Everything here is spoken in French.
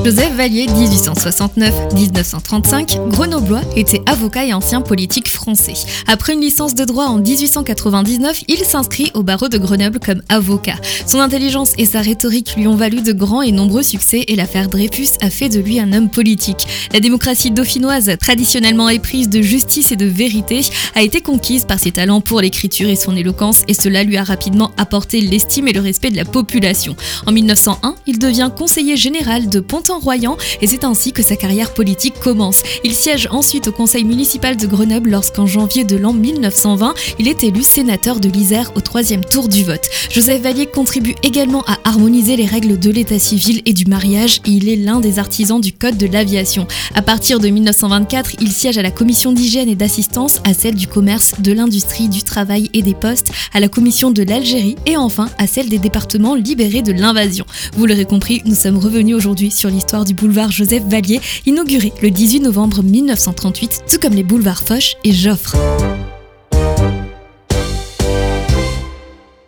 Joseph Vallier, 1869-1935, grenoblois, était avocat et ancien politique français. Après une licence de droit en 1899, il s'inscrit au barreau de Grenoble comme avocat. Son intelligence et sa rhétorique lui ont valu de grands et nombreux succès et l'affaire Dreyfus a fait de lui un homme politique. La démocratie dauphinoise, traditionnellement éprise de justice et de vérité, a été conquise par ses talents pour l'écriture et son éloquence, et cela lui a rapidement apporté l'estime et le respect de la population. En 1901, il devient conseiller général de Pontan-Royan et c'est ainsi que sa carrière politique commence. Il siège ensuite au conseil municipal de Grenoble lorsqu'en janvier de l'an 1920, il est élu sénateur de l'Isère au 3e tour du vote. Joseph Vallier contribue également à harmoniser les règles de l'état civil et du mariage et il est l'un des artisans du code de l'aviation. À partir de 1924, il siège à la commission d'hygiène et d'assistance, à celle du commerce, de l'industrie, du travail et des postes, à la commission de l'Algérie et enfin à celle des départements libérés de l'invasion. Vous l'aurez compris, nous sommes revenus aujourd'hui sur l'histoire du boulevard Joseph Vallier, inauguré le 18 novembre 1938, tout comme les boulevards Foch et Joffre.